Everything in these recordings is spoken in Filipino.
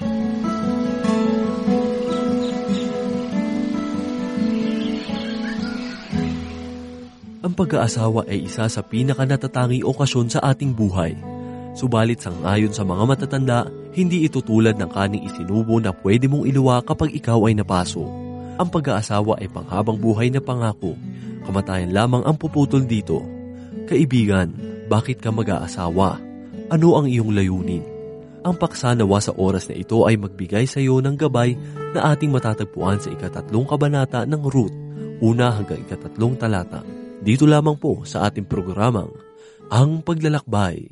Ang pag-aasawa ay isa sa pinaka-natatanging okasyon sa ating buhay. Subalit sangayon sa mga matatanda, hindi ito tulad ng kaning isinubo na pwede mong iluwa kapag ikaw ay napaso. Ang pag-aasawa ay panghabang buhay na pangako. Kamatayan lamang ang puputol dito. Kaibigan, bakit ka mag-aasawa? Ano ang iyong layunin? Ang paksa nawa sa oras na ito ay magbigay sa iyo ng gabay na ating matatagpuan sa 3 kabanata ng Ruth, 1 hanggang 3 talata. Dito lamang po sa ating programang Ang Paglalakbay.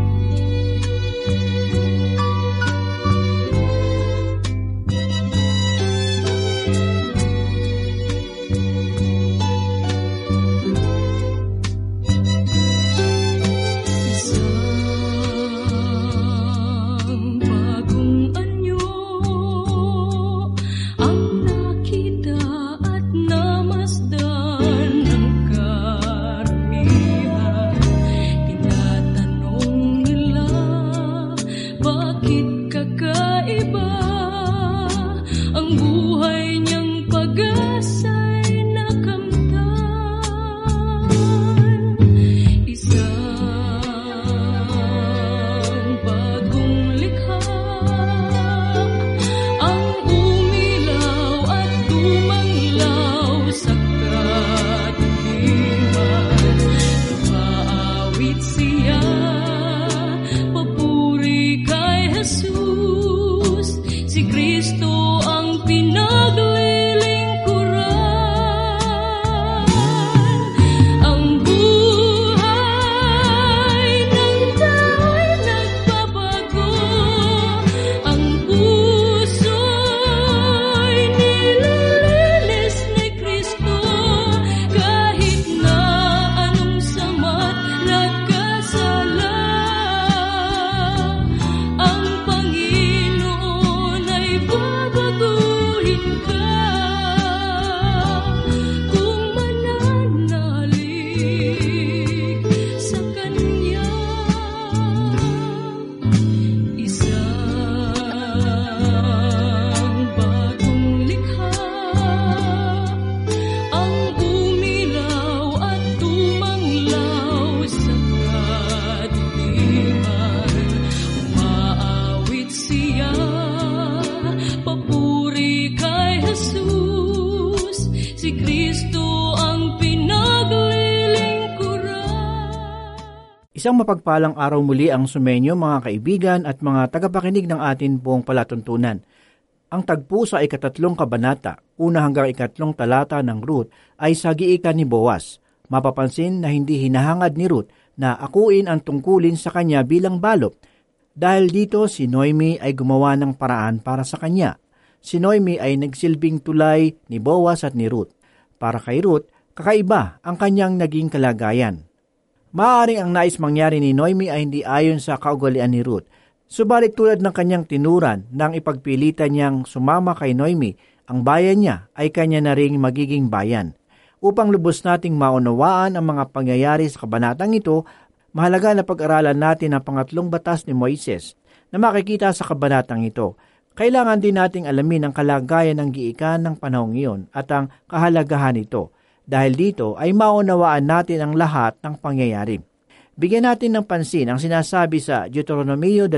Isang mapagpalang araw muli ang sumenyo mga kaibigan at mga tagapakinig ng atin pong palatuntunan. Ang tagpo sa 3 kabanata, 1 hanggang 3 talata ng Ruth ay sa giikan ni Boaz. Mapapansin na hindi hinahangad ni Ruth na akuin ang tungkulin sa kanya bilang balo. Dahil dito si Noemi ay gumawa ng paraan para sa kanya. Si Noemi ay nagsilbing tulay ni Boaz at ni Ruth. Para kay Ruth, kakaiba ang kanyang naging kalagayan. Maaaring ang nais mangyari ni Noemi ay hindi ayon sa kaugalian ni Ruth. Subalit tulad ng kanyang tinuran nang ipagpilitan niyang sumama kay Noemi, ang bayan niya ay kanya na ring magiging bayan. Upang lubos nating maunawaan ang mga pangyayari sa kabanatang ito, mahalaga na pag-aralan natin ang 2 batas ni Moises na makikita sa kabanatang ito. Kailangan din nating alamin ang kalagayan ng giikan ng panahong iyon at ang kahalagahan nito. Dahil dito ay maunawaan natin ang lahat ng pangyayari. Bigyan natin ng pansin ang sinasabi sa Deuteronomio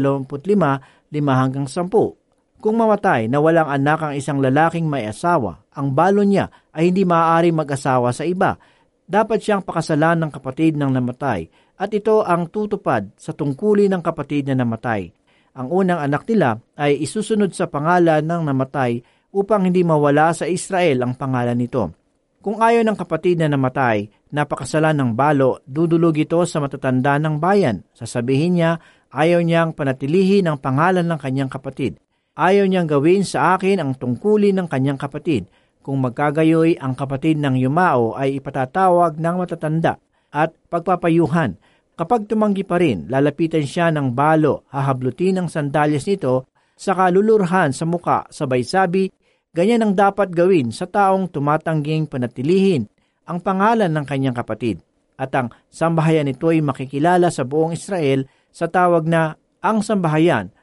25:5 hanggang 10. Kung mamatay na walang anak ang isang lalaking may asawa, ang balo niya ay hindi maaari mag-asawa sa iba. Dapat siyang pakasalan ng kapatid ng namatay at ito ang tutupad sa tungkulin ng kapatid na namatay. Ang unang anak nila ay isusunod sa pangalan ng namatay upang hindi mawala sa Israel ang pangalan nito. Kung ayaw ng kapatid na namatay, napakasalan ng balo, dudulog ito sa matatanda ng bayan. Sasabihin niya, ayaw niyang panatilihin ang pangalan ng kanyang kapatid. Ayaw niyang gawin sa akin ang tungkulin ng kanyang kapatid. Kung magkagayoy, ang kapatid ng yumao ay ipatatawag ng matatanda at pagpapayuhan. Kapag tumanggi pa rin, lalapitan siya ng balo, hahablutin ang sandalyas nito, saka lulurhan sa muka, sabay sabi, ganyan ang dapat gawin sa taong tumatangging panatilihin ang pangalan ng kanyang kapatid. At ang sambahayan nito ay makikilala sa buong Israel sa tawag na ang sambahayan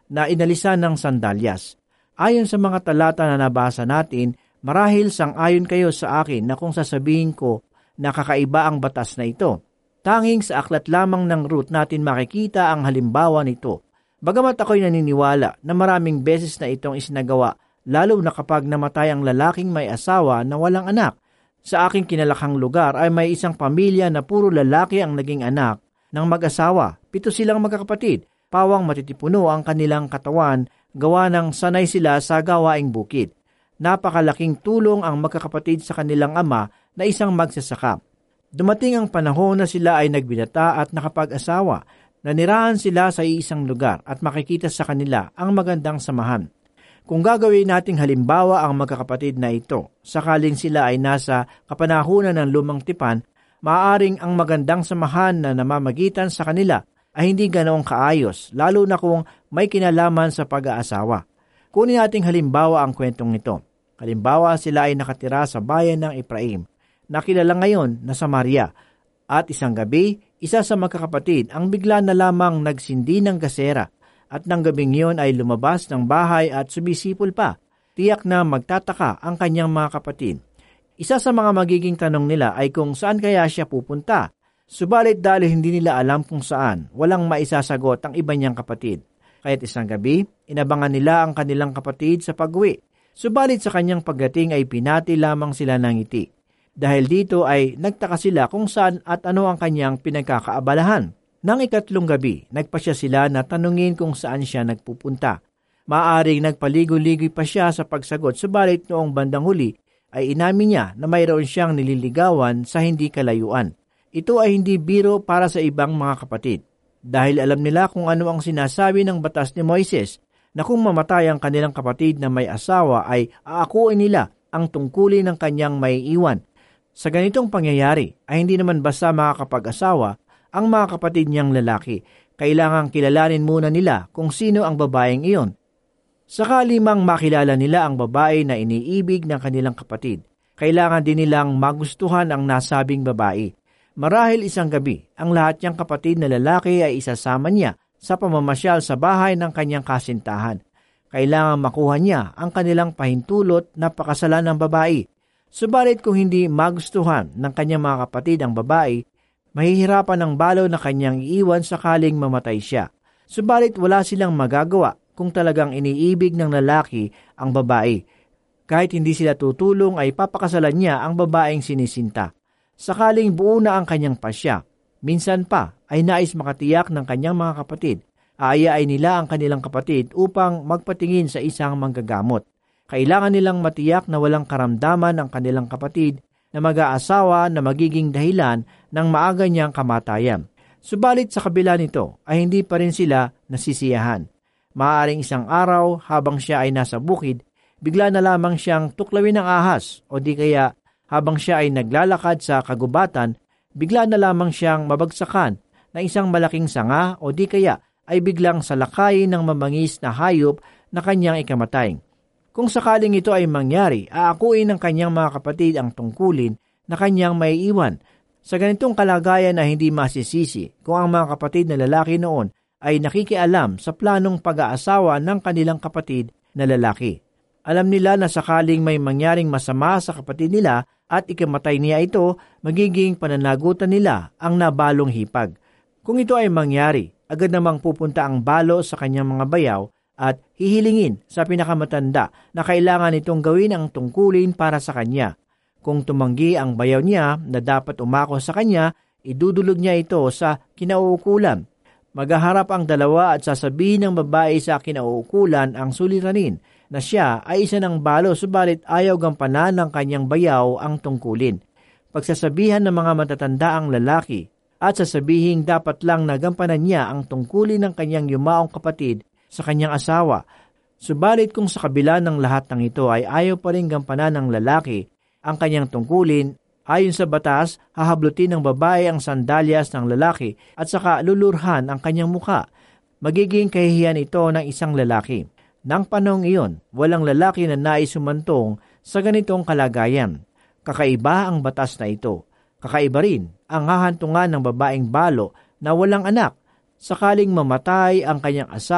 na inalisan ng sandalyas. Ayon sa mga talata na nabasa natin, marahil sang-ayon kayo sa akin na kung sasabihin ko na kakaiba ang batas na ito. Tanging sa aklat lamang ng Ruth natin makikita ang halimbawa nito. Bagamat ako'y naniniwala na maraming beses na itong isinagawa, lalo na kapag namatay ang lalaking may asawa na walang anak. Sa aking kinalakhang lugar ay may isang pamilya na puro lalaki ang naging anak ng mag-asawa. 7 silang magkakapatid. Pawang matitipuno ang kanilang katawan, gawa ng sanay sila sa gawaing bukid. Napakalaking tulong ang magkakapatid sa kanilang ama na isang magsasaka. Dumating ang panahon na sila ay nagbinata at nakapag-asawa. Nanirahan sila sa iisang lugar at makikita sa kanila ang magandang samahan. Kung gagawin nating halimbawa ang magkakapatid na ito, sakaling sila ay nasa kapanahunan ng lumang tipan, maaaring ang magandang samahan na namamagitan sa kanila ay hindi ganoong kaayos, lalo na kung may kinalaman sa pag-aasawa. Kunin nating halimbawa ang kwentong ito. Halimbawa, sila ay nakatira sa bayan ng Ephraim, na kilala ngayon na Samaria. At isang gabi, isa sa magkakapatid ang bigla na lamang nagsindi ng gasera, at nang gabing iyon ay lumabas ng bahay at sumisipol pa. Tiyak na magtataka ang kanyang mga kapatid. Isa sa mga magiging tanong nila ay kung saan kaya siya pupunta. Subalit dahil hindi nila alam kung saan, walang maisasagot ang iba niyang kapatid. Kaya't isang gabi, inabangan nila ang kanilang kapatid sa pag-uwi. Subalit sa kanyang pagdating ay pinati lamang sila ng ngiti. Dahil dito ay nagtaka sila kung saan at ano ang kanyang pinagkakaabalahan. Nang 3 gabi, nagpasya sila na tanungin kung saan siya nagpupunta. Maaring nagpaligoy-ligoy pa siya sa pagsagot, subalit noong bandang huli ay inamin niya na mayroon siyang nililigawan sa hindi kalayuan. Ito ay hindi biro para sa ibang mga kapatid. Dahil alam nila kung ano ang sinasabi ng batas ni Moises, na kung mamatay ang kanilang kapatid na may asawa ay aakuin nila ang tungkulin ng kanyang may iwan. Sa ganitong pangyayari ay hindi naman basta makakapag-asawa ang mga kapatid niyang lalaki. Kailangang kilalanin muna nila kung sino ang babaeng iyon. Sakali mang makilala nila ang babae na iniibig ng kanilang kapatid, kailangan din nilang magustuhan ang nasabing babae. Marahil isang gabi, ang lahat niyang kapatid na lalaki ay isasama niya sa pamamasyal sa bahay ng kanyang kasintahan. Kailangan makuha niya ang kanilang pahintulot na pakasalan ng babae. Subalit kung hindi magustuhan ng kanyang mga kapatid ang babae, mahihirapan ang balo na kanyang iiwan sakaling mamatay siya. Subalit wala silang magagawa kung talagang iniibig ng lalaki ang babae. Kahit hindi sila tutulong ay papakasalan niya ang babaeng sinisinta. Sakaling buo na ang kanyang pasya, minsan pa ay nais makatiyak ng kanyang mga kapatid, aayain nila ang kanilang kapatid upang magpatingin sa isang manggagamot. Kailangan nilang matiyak na walang karamdaman ang kanilang kapatid na mag-aasawa na magiging dahilan ng maaga niyang kamatayan. Subalit sa kabila nito ay hindi pa rin sila nasisiyahan. Maaaring isang araw habang siya ay nasa bukid, bigla na lamang siyang tuklawin ng ahas o di kaya habang siya ay naglalakad sa kagubatan, bigla na lamang siyang mabagsakan ng isang malaking sanga o di kaya ay biglang salakayin ng mamangis na hayop na kanyang ikamatay. Kung sakaling ito ay mangyari, aakuin ng kanyang mga kapatid ang tungkulin na kanyang may iwan. Sa ganitong kalagayan na hindi masisisi kung ang mga kapatid na lalaki noon ay nakikialam sa planong pag-aasawa ng kanilang kapatid na lalaki. Alam nila na sakaling may mangyaring masama sa kapatid nila at ikamatay niya ito, magiging pananagutan nila ang nabalong hipag. Kung ito ay mangyari, agad namang pupunta ang balo sa kanyang mga bayaw at hihilingin sa pinakamatanda na kailangan itong gawin ang tungkulin para sa kanya. Kung tumanggi ang bayaw niya na dapat umako sa kanya, idudulog niya ito sa kinauukulan. Maghaharap ang dalawa at sasabihin ng babae sa kinauukulan ang suliranin na siya ay isa ng balo subalit ayaw gampanan ng kanyang bayaw ang tungkulin. Pagsasabihan ng mga matatanda ang lalaki at sasabihin dapat lang na gampanan niya ang tungkulin ng kanyang yumaong kapatid sa kanyang asawa. Subalit kung sa kabila ng lahat ng ito ay ayaw pa rin gampanan ng lalaki ang kanyang tungkulin, ayon sa batas, hahablutin ng babae ang sandalyas ng lalaki at saka lulurhan ang kanyang muka. Magiging kahihiyan ito ng isang lalaki. Nang panahong iyon, walang lalaki na nais sumantong sa ganitong kalagayan. Kakaiba ang batas na ito. Kakaiba rin ang hahantungan ng babaeng balo na walang anak. Sakaling mamatay ang kanyang asawa,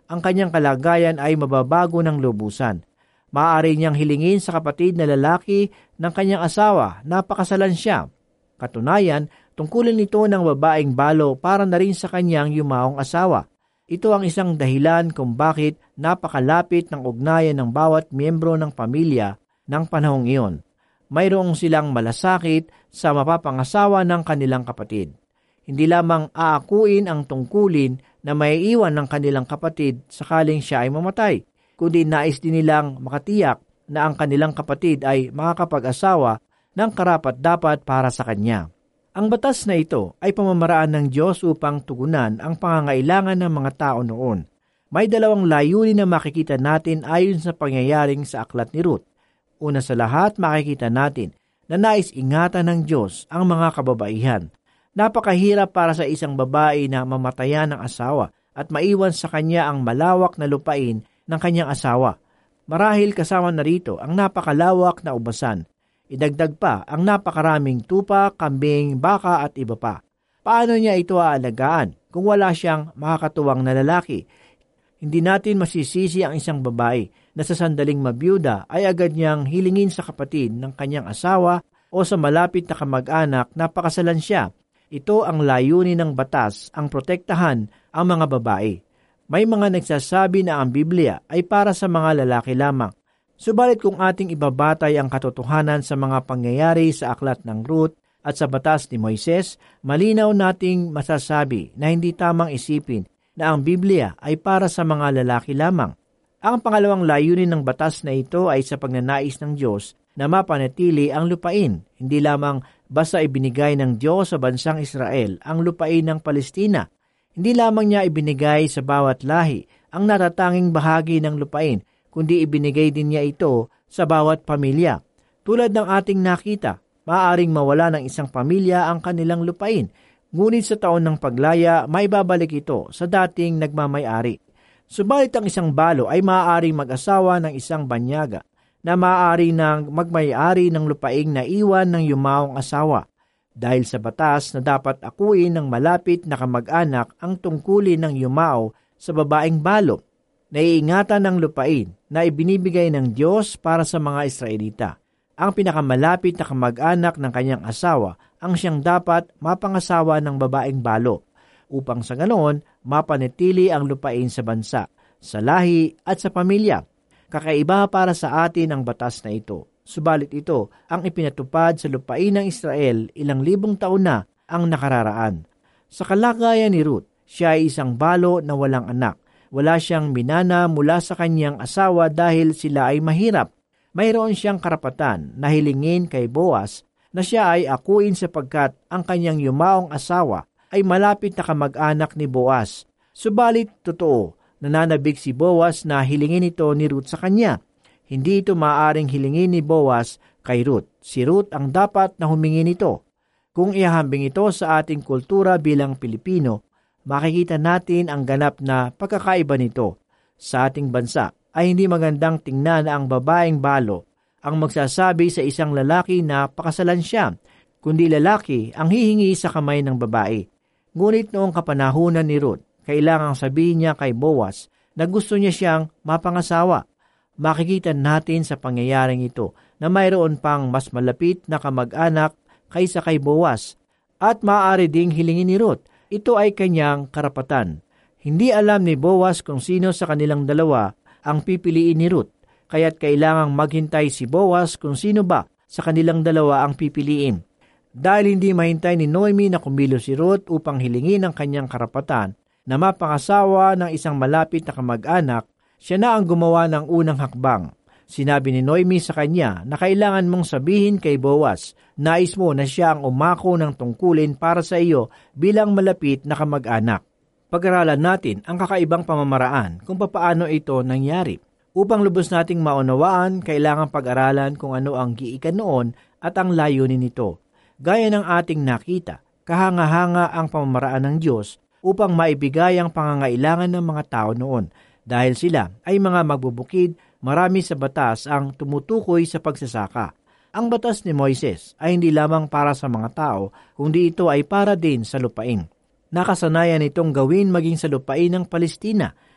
ang kanyang kalagayan ay mababago ng lubusan. Maaari niyang hilingin sa kapatid na lalaki ng kanyang asawa na pakasalan siya. Katunayan, tungkulin ito ng babaeng balo para na rin sa kanyang yumaong asawa. Ito ang isang dahilan kung bakit napakalapit ng ugnayan ng bawat miyembro ng pamilya ng panahong iyon. Mayroong silang malasakit sa mapapangasawa ng kanilang kapatid. Hindi lamang aakuin ang tungkulin na maiiwan ng kanilang kapatid sakaling siya ay mamatay, kundi nais din nilang makatiyak na ang kanilang kapatid ay makakapag-asawa ng karapat-dapat para sa kanya. Ang batas na ito ay pamamaraan ng Diyos upang tugunan ang pangangailangan ng mga tao noon. May dalawang layunin na makikita natin ayon sa pangyayaring sa aklat ni Ruth. Una sa lahat, makikita natin na nais ingatan ng Diyos ang mga kababaihan. Napakahirap para sa isang babae na mamatayan ng asawa at maiwan sa kanya ang malawak na lupain ng kanyang asawa. Marahil kasama na rito ang napakalawak na ubasan. Idagdag pa ang napakaraming tupa, kambing, baka at iba pa. Paano niya ito aalagaan kung wala siyang makakatuwang na lalaki? Hindi natin masisisi ang isang babae na sa sandaling mabiyuda ay agad niyang hilingin sa kapatid ng kanyang asawa o sa malapit na kamag-anak na pakasalan siya. Ito ang layunin ng batas, ang protektahan ang mga babae. May mga nagsasabi na ang Biblia ay para sa mga lalaki lamang. Subalit kung ating ibabatay ang katotohanan sa mga pangyayari sa aklat ng Ruth at sa batas ni Moises, malinaw nating masasabi na hindi tamang isipin na ang Biblia ay para sa mga lalaki lamang. Ang pangalawang layunin ng batas na ito ay sa pagnanais ng Diyos na mapanatili ang lupain. Hindi lamang basta ibinigay ng Diyos sa bansang Israel ang lupain ng Palestina. Hindi lamang niya ibinigay sa bawat lahi ang natatanging bahagi ng lupain, kundi ibinigay din niya ito sa bawat pamilya. Tulad ng ating nakita, maaaring mawala ng isang pamilya ang kanilang lupain, ngunit sa taon ng paglaya, may babalik ito sa dating nagmamay-ari. Subalit ang isang balo ay maaaring mag-asawa ng isang banyaga na maaari nang magmay-ari ng lupaing naiwan ng yumaong asawa. Dahil sa batas na dapat akuin ng malapit na kamag-anak ang tungkulin ng yumao sa babaeng balo, naiingatan ng lupain na ibinibigay ng Diyos para sa mga Israelita. Ang pinakamalapit na kamag-anak ng kanyang asawa ang siyang dapat mapangasawa ng babaeng balo, upang sa ganoon mapanatili ang lupain sa bansa, sa lahi at sa pamilya. Kakaiba para sa atin ang batas na ito. Subalit ito ang ipinatupad sa lupain ng Israel ilang libong taon na ang nakararaan. Sa kalagayan ni Ruth, siya ay isang balo na walang anak. Wala siyang minana mula sa kanyang asawa dahil sila ay mahirap. Mayroon siyang karapatan na hilingin kay Boaz na siya ay akuin sapagkat ang kanyang yumaong asawa ay malapit na kamag-anak ni Boaz. Subalit totoo, nananabik si Boaz na hilingin ito ni Ruth sa kanya. Hindi ito maaaring hilingin ni Boaz kay Ruth. Si Ruth ang dapat na humingi nito. Kung ihahambing ito sa ating kultura bilang Pilipino, makikita natin ang ganap na pagkakaiba nito. Sa ating bansa ay hindi magandang tingnan na ang babaeng balo ang magsasabi sa isang lalaki na pakasalan siya, kundi lalaki ang hihingi sa kamay ng babae. Ngunit noong kapanahunan ni Ruth, kailangang sabihin niya kay Boaz na gusto niya siyang mapangasawa. Makikita natin sa pangyayaring ito na mayroon pang mas malapit na kamag-anak kaysa kay Boaz. At maaari ding hilingin ni Ruth, ito ay kanyang karapatan. Hindi alam ni Boaz kung sino sa kanilang dalawa ang pipiliin ni Ruth, kaya't kailangang maghintay si Boaz kung sino ba sa kanilang dalawa ang pipiliin. Dahil hindi mahintay ni Noemi na kumilos si Ruth upang hilingin ang kanyang karapatan na mapangasawa ng isang malapit na kamag-anak, siya na ang gumawa ng unang hakbang. Sinabi ni Noemi sa kanya na kailangan mong sabihin kay Boaz, nais mo na siya ang umako ng tungkulin para sa iyo bilang malapit na kamag-anak. Pag-aralan natin ang kakaibang pamamaraan kung papaano ito nangyari. Upang lubos nating maunawaan, kailangan pag-aralan kung ano ang giikan noon at ang layunin nito. Gaya ng ating nakita, kahanga-hanga ang pamamaraan ng Diyos upang maibigay ang pangangailangan ng mga tao noon. Dahil sila ay mga magbubukid, marami sa batas ang tumutukoy sa pagsasaka. Ang batas ni Moises ay hindi lamang para sa mga tao, kundi ito ay para din sa lupain. Nakasanayan itong gawin maging sa lupain ng Palestina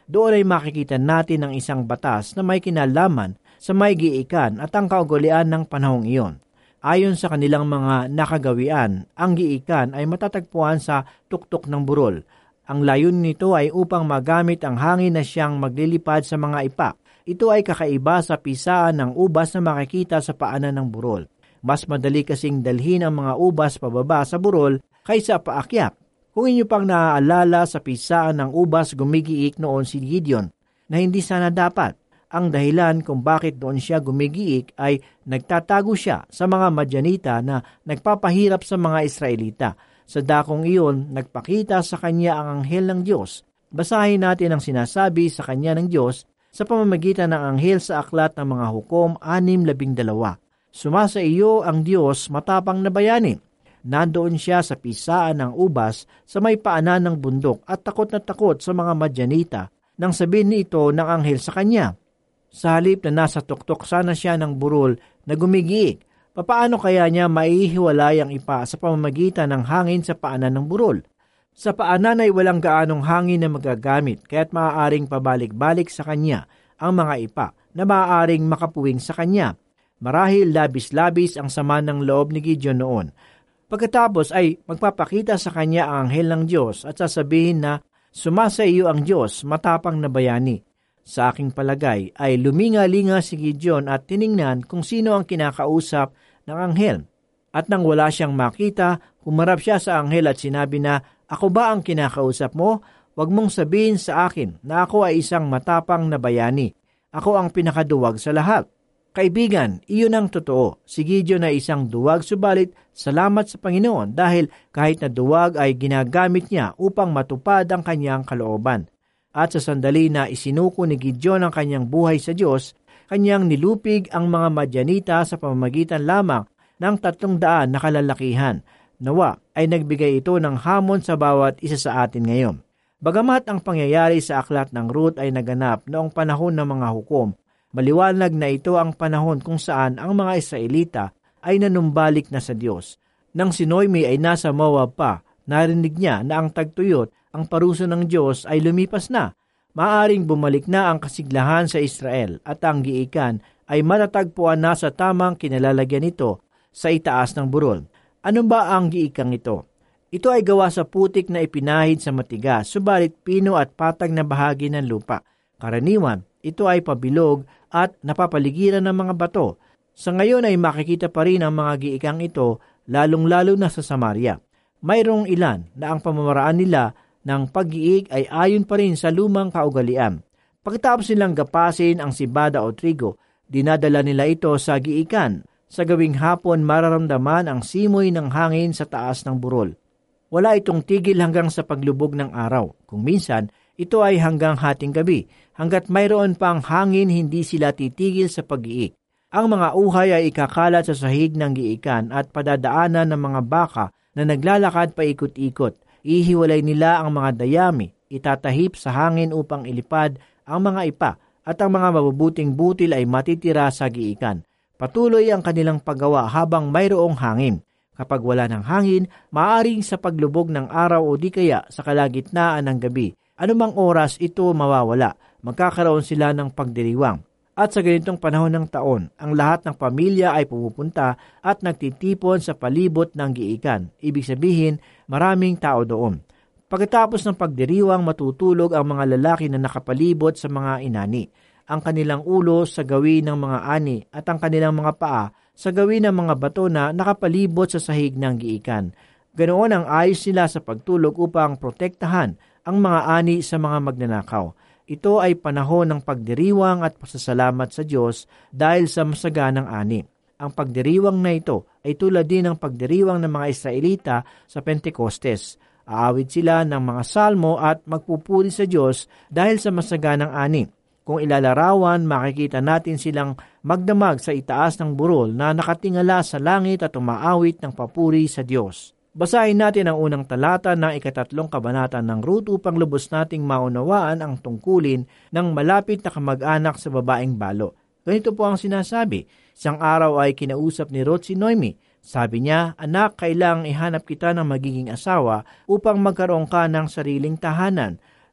Doon ay makikita natin ang isang batas na may kinalaman sa may giikan at ang kaugalian ng panahong iyon. Ayon sa kanilang mga nakagawian, ang giikan ay matatagpuan sa tuktok ng burol. Ang layunin nito ay upang magamit ang hangin na siyang maglilipad sa mga ipa. Ito ay kakaiba sa pisaan ng ubas na makikita sa paanan ng burol. Mas madali kasing dalhin ang mga ubas pababa sa burol kaysa paakyat. Kung inyo pang naaalala, sa pisaan ng ubas gumigiik noon si Gideon na hindi sana dapat. Ang dahilan kung bakit doon siya gumigiik ay nagtatago siya sa mga Madyanita na nagpapahirap sa mga Israelita. Sa dakong iyon, nagpakita sa kanya ang anghel ng Diyos. Basahin natin ang sinasabi sa kanya ng Diyos sa pamamagitan ng anghel sa aklat ng mga Hukom 6:12. Sumasa iyo ang Diyos, matapang na bayani. Nandoon siya sa pisaan ng ubas sa may paanan ng bundok at takot na takot sa mga Madyanita nang sabihin nito ng anghel sa kanya. Sa halip na nasa tuktok sana siya ng burol na gumigiik, papaano kaya niya maihiwalay ang ipa sa pamamagitan ng hangin sa paanan ng burol? Sa paanan ay walang gaanong hangin na magagamit, kaya't maaaring pabalik-balik sa kanya ang mga ipa na maaaring makapuwing sa kanya. Marahil labis-labis ang sama ng loob ni Gideon noon. Pagkatapos ay magpapakita sa kanya ang anghel ng Diyos at sasabihin na, sumasa iyo ang Diyos, matapang na bayani. Sa aking palagay ay luminga-linga si Gideon at tiningnan kung sino ang kinakausap ng anghel. At nang wala siyang makita, humarap siya sa anghel at sinabi na, ako ba ang kinakausap mo? Huwag mong sabihin sa akin na ako ay isang matapang na bayani. Ako ang pinakaduwag sa lahat. Kaibigan, iyon ang totoo. Si Gideon ay isang duwag, subalit salamat sa Panginoon dahil kahit na duwag ay ginagamit niya upang matupad ang kanyang kalooban. At sa sandali na isinuko ni Gideon ang kanyang buhay sa Diyos, kanyang nilupig ang mga Madyanita sa pamamagitan lamang ng 300 na kalalakihan. Nawa ay nagbigay ito ng hamon sa bawat isa sa atin ngayon. Bagamat ang pangyayari sa aklat ng Ruth ay naganap noong panahon ng mga hukom, maliwanag na ito ang panahon kung saan ang mga Israelita ay nanumbalik na sa Diyos. Nang si Noemi ay nasa Moab pa, narinig niya na ang tagtuyot, ang parusa ng Diyos ay lumipas na. Maaring bumalik na ang kasiglahan sa Israel at ang giikan ay matatagpuan na sa tamang kinalalagyan nito sa itaas ng burol. Ano ba ang giikang ito? Ito ay gawa sa putik na ipinahid sa matigas, subalit pino at patag na bahagi ng lupa. Karaniwan, ito ay pabilog at napapaligiran ng mga bato. Sa ngayon ay makikita pa rin ang mga giikang ito, lalong-lalo na sa Samaria. Mayroong ilan na ang pamamaraan nila ng pag-iig ay ayon pa rin sa lumang kaugalian. Pagkatapos nilang gapasin ang sibada o trigo, dinadala nila ito sa giikan. Sa gawing hapon mararamdaman ang simoy ng hangin sa taas ng burol. Wala itong tigil hanggang sa paglubog ng araw. Kung minsan, ito ay hanggang hating gabi. Hanggat mayroon pang hangin, hindi sila titigil sa pag-iik. Ang mga uhay ay ikakalat sa sahig ng giikan at padadaanan ng mga baka na naglalakad paikot-ikot. Ihiwalay nila ang mga dayami, itatahip sa hangin upang ilipad ang mga ipa at ang mga mabubuting butil ay matitira sa giikan. Patuloy ang kanilang paggawa habang mayroong hangin. Kapag wala ng hangin, maaaring sa paglubog ng araw o di kaya sa kalagitnaan ng gabi. Anumang oras ito mawawala, magkakaroon sila ng pagdiriwang. At sa ganitong panahon ng taon, ang lahat ng pamilya ay pumupunta at nagtitipon sa palibot ng giikan. Ibig sabihin, maraming tao doon. Pagkatapos ng pagdiriwang, matutulog ang mga lalaki na nakapalibot sa mga inani. Ang kanilang ulo sa gawin ng mga ani at ang kanilang mga paa sa gawin ng mga bato na nakapalibot sa sahig ng giikan. Ganoon ang ayos nila sa pagtulog upang protektahan ang mga ani sa mga magnanakaw. Ito ay panahon ng pagdiriwang at pasasalamat sa Diyos dahil sa masaganang ani. Ang pagdiriwang na ito ay tulad din ng pagdiriwang ng mga Israelita sa Pentecostes. Aawit sila ng mga salmo at magpupuri sa Diyos dahil sa masaganang ani. Kung ilalarawan, makikita natin silang magdamag sa itaas ng burol na nakatingala sa langit at umaawit ng papuri sa Diyos. Basahin natin ang unang talata ng 3 kabanata ng Ruth upang lubos nating maunawaan ang tungkulin ng malapit na kamag-anak sa babaeng balo. Ganito po ang sinasabi. Isang araw ay kinausap ni Ruth si Noemi. Sabi niya, anak, kailangang ihanap kita ng magiging asawa upang magkaroon ka ng sariling tahanan.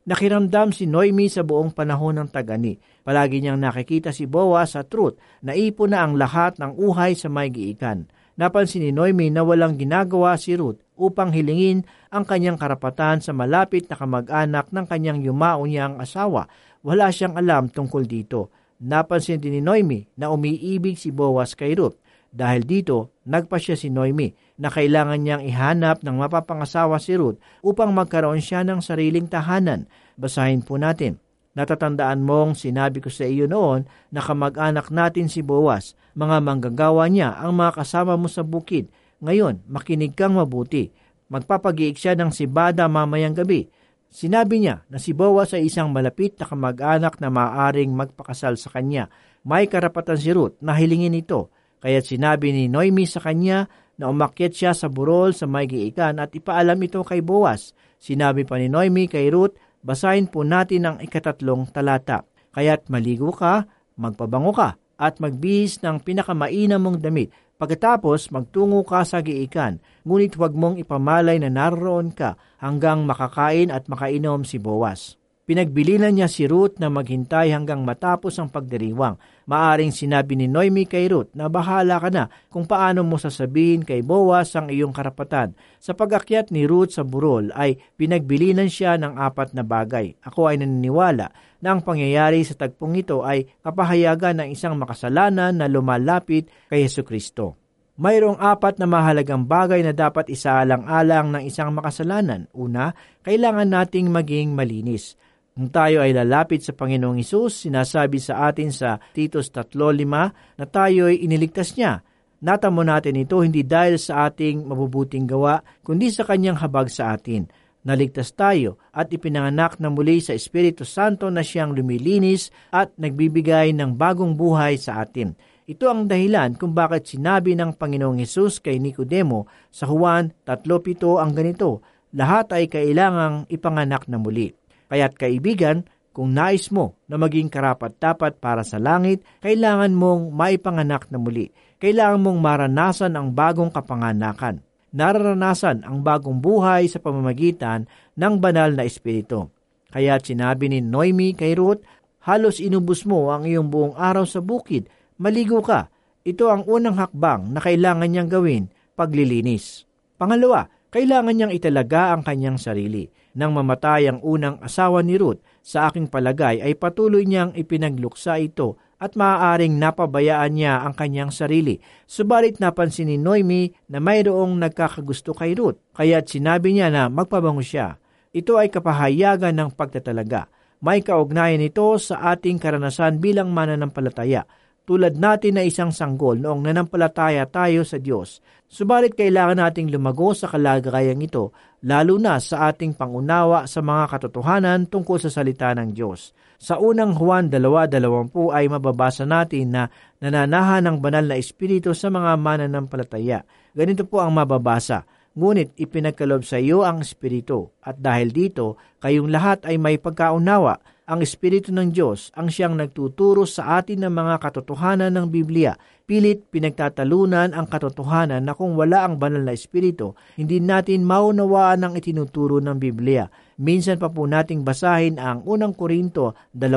Nakiramdam si Noemi sa buong panahon ng tagani. Palagi niyang nakikita si Boaz at Ruth na ipon na ang lahat ng uhay sa may giikan. Napansin ni Noemi na walang ginagawa si Ruth upang hilingin ang kanyang karapatan sa malapit na kamag-anak ng kanyang yumao niyang asawa. Wala siyang alam tungkol dito. Napansin din ni Noemi na umiibig si Boaz kay Ruth. Dahil dito, nagpasya si Noemi na kailangan niyang ihanap ng mapapangasawa si Ruth upang magkaroon siya ng sariling tahanan. Basahin po natin. Natatandaan mong sinabi ko sa iyo noon na kamag-anak natin si Boaz. Mga manggagawa niya ang mga kasama mo sa bukid. Ngayon, makinig kang mabuti. Magpapagiik siya ng sibada mamayang gabi. Sinabi niya na si Boaz ay isang malapit na kamag-anak na maaaring magpakasal sa kanya. May karapatan si Ruth na hilingin ito. Kaya't sinabi ni Noemi sa kanya na umakyat siya sa burol sa may giikan at ipaalam ito kay Boaz. Sinabi pa ni Noemi kay Ruth, basahin po natin ang 3 talata. Kaya't maligo ka, magpabango ka, at magbihis ng pinakamainam mong damit. Pagkatapos magtungo ka sa giikan, ngunit huwag mong ipamalay na naroon ka hanggang makakain at makainom si Boaz. Pinagbilinan niya si Ruth na maghintay hanggang matapos ang pagdiriwang. Maaring sinabi ni Noemi kay Ruth na bahala ka na kung paano mo sasabihin kay Boaz ang iyong karapatan. Sa pag-akyat ni Ruth sa burol ay pinagbilinan siya ng 4 na bagay. Ako ay naniniwala na ang pangyayari sa tagpong ito ay kapahayagan ng isang makasalanan na lumalapit kay Hesukristo. Mayroong 4 na mahalagang bagay na dapat isaalang-alang ng isang makasalanan. Una, kailangan nating maging malinis. Kung tayo ay lalapit sa Panginoong Hesus, sinasabi sa atin sa Titus 3:5 na tayo ay iniligtas niya. Natamo natin ito hindi dahil sa ating mabubuting gawa, kundi sa kanyang habag sa atin. Naligtas tayo at ipinanganak na muli sa Espiritu Santo na siyang lumilinis at nagbibigay ng bagong buhay sa atin. Ito ang dahilan kung bakit sinabi ng Panginoong Hesus kay Nicodemo sa Juan 3:7 ang ganito, lahat ay kailangang ipanganak na muli. Kaya't kaibigan, kung nais mo na maging karapat-dapat para sa langit, kailangan mong maipanganak na muli. Kailangan mong maranasan ang bagong kapanganakan. Nararanasan ang bagong buhay sa pamamagitan ng banal na Espiritu. Kaya't sinabi ni Noemi kay Ruth, halos inubos mo ang iyong buong araw sa bukid. Maligo ka. Ito ang unang hakbang na kailangan niyang gawin, paglilinis. Pangalawa, kailangan niyang italaga ang kanyang sarili. Nang mamatay ang unang asawa ni Ruth, sa aking palagay ay patuloy niyang ipinagluksa ito at maaaring napabayaan niya ang kanyang sarili. Subalit napansin ni Noemi na mayroong nagkakagusto kay Ruth, kaya't sinabi niya na magpabango siya. Ito ay kapahayagan ng pagtatalaga. May kaugnayan ito sa ating karanasan bilang mananampalataya. Tulad natin na isang sanggol noong nanampalataya tayo sa Diyos. Subalit kailangan nating lumago sa kalagayang ito, lalo na sa ating pangunawa sa mga katotohanan tungkol sa salita ng Diyos. Sa unang Juan 2:20 ay mababasa natin na nananahan ng banal na Espiritu sa mga mananampalataya. Ganito po ang mababasa, ngunit ipinagkaloob sa iyo ang Espiritu, at dahil dito, kayong lahat ay may pagkaunawa. Ang Espiritu ng Diyos ang siyang nagtuturo sa atin ng mga katotohanan ng Biblia. Pilit pinagtatalunan ang katotohanan na kung wala ang banal na Espiritu, hindi natin maunawaan ang itinuturo ng Biblia. Minsan pa po nating basahin ang 1 Korinto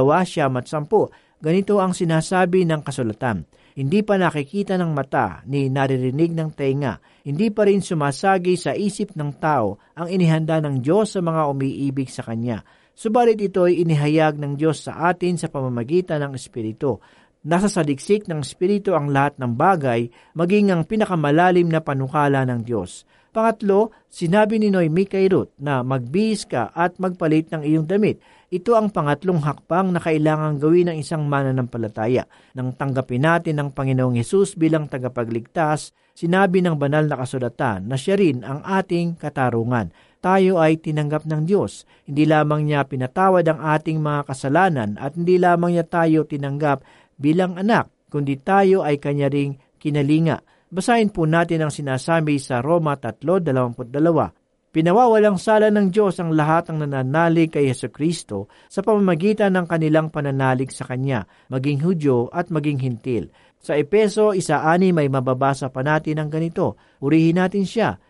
2:10. Ganito ang sinasabi ng kasulatan. Hindi pa nakikita ng mata ni naririnig ng tenga. Hindi pa rin sumasagi sa isip ng tao ang inihanda ng Diyos sa mga umiibig sa Kanya. Subalit ito ay inihayag ng Diyos sa atin sa pamamagitan ng Espiritu. Nasa saliksik ng Espiritu ang lahat ng bagay, maging ang pinakamalalim na panukala ng Diyos. Pangatlo, sinabi ni Noemi kay Ruth na magbihis ka at magpalit ng iyong damit. Ito ang pangatlong hakbang na kailangang gawin ng isang mananampalataya. Nang tanggapin natin ang Panginoong Hesus bilang tagapagligtas, sinabi ng banal na kasulatan na siya rin ang ating katarungan. Tayo ay tinanggap ng Diyos. Hindi lamang niya pinatawad ang ating mga kasalanan at hindi lamang niya tayo tinanggap bilang anak, kundi tayo ay kanya ring kinalinga. Basahin po natin ang sinasabi sa Roma 3:22. Pinawawalang sala ng Diyos ang lahat ng nananalig kay Hesukristo sa pamamagitan ng kanilang pananalig sa Kanya, maging Hudyo at maging Hintil. Sa Epeso 1:6 may mababasa pa natin ang ganito, purihin natin siya,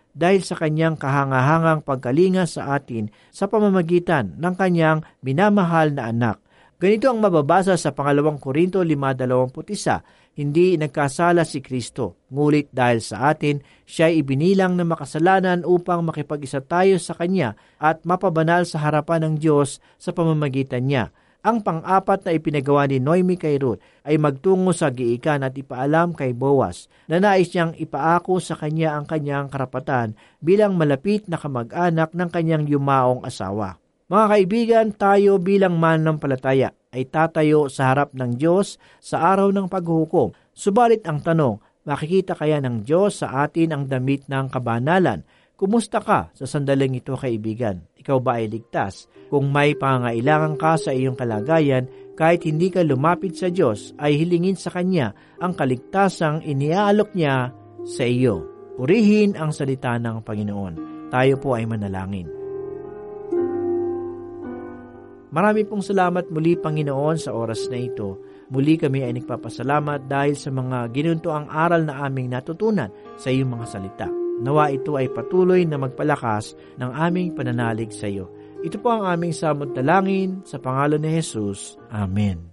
dahil sa kanyang kahangahangang pagkalinga sa atin sa pamamagitan ng kanyang minamahal na anak. Ganito ang mababasa sa 2 Korinto 5:21, hindi nagkasala si Kristo, ngulit dahil sa atin, siya ibinilang na makasalanan upang makipag-isa tayo sa Kanya at mapabanal sa harapan ng Diyos sa pamamagitan niya. Ang pang-apat na ipinagawa ni Noemi kay Ruth ay magtungo sa giikan at ipaalam kay Boaz na nais niyang ipaako sa kanya ang kanyang karapatan bilang malapit na kamag-anak ng kanyang yumaong asawa. Mga kaibigan, tayo bilang mananampalataya ay tatayo sa harap ng Diyos sa araw ng paghuhukom. Subalit ang tanong, makikita kaya ng Diyos sa atin ang damit ng kabanalan? Kumusta ka sa sandaling ito, kaibigan? Ikaw ba ay ligtas? Kung may pangangailangan ka sa iyong kalagayan, kahit hindi ka lumapit sa Diyos, ay hilingin sa Kanya ang kaligtasang iniaalok niya sa iyo. Purihin ang salita ng Panginoon. Tayo po ay manalangin. Marami pong salamat muli, Panginoon, sa oras na ito. Muli kami ay nagpapasalamat dahil sa mga ginuntuang aral na aming natutunan sa iyong mga salita. Nawa ito ay patuloy na magpalakas ng aming pananalig sa iyo. Ito po ang aming samot dalangin sa pangalan ni Jesus. Amen.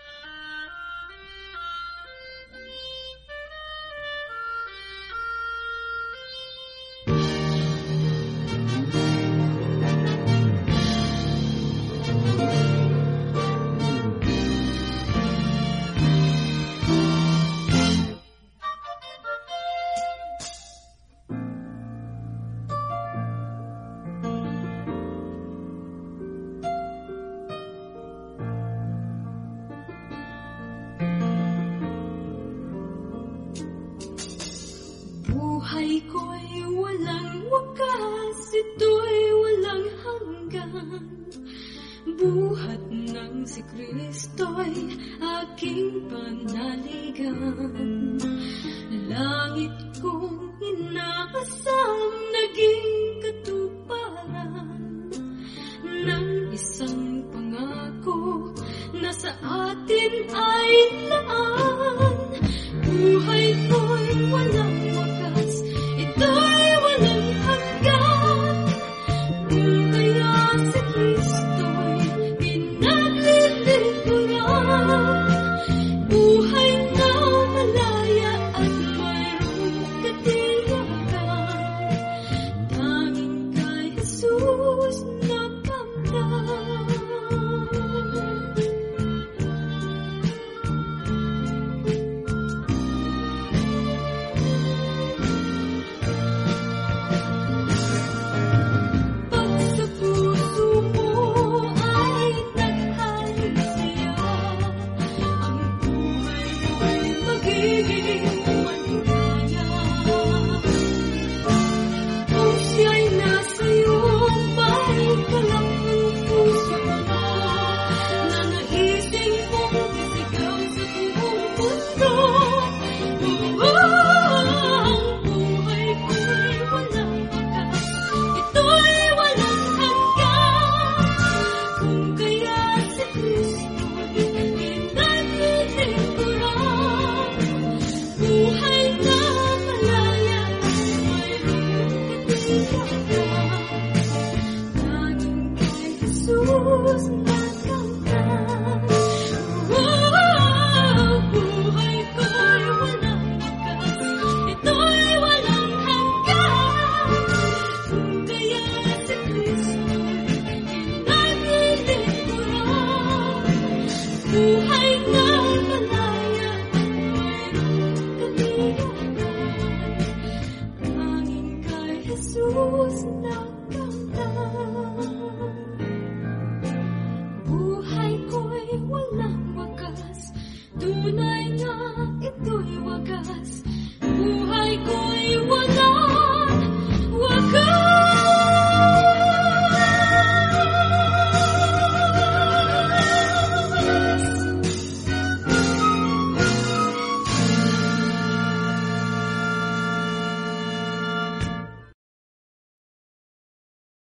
Buhay ko'y walang wakas, ito'y walang hanggan. Buhat ng si Kristo'y aking panaligan. Langit kong inaasam, naging katuparan ng isang pangako na sa atin ay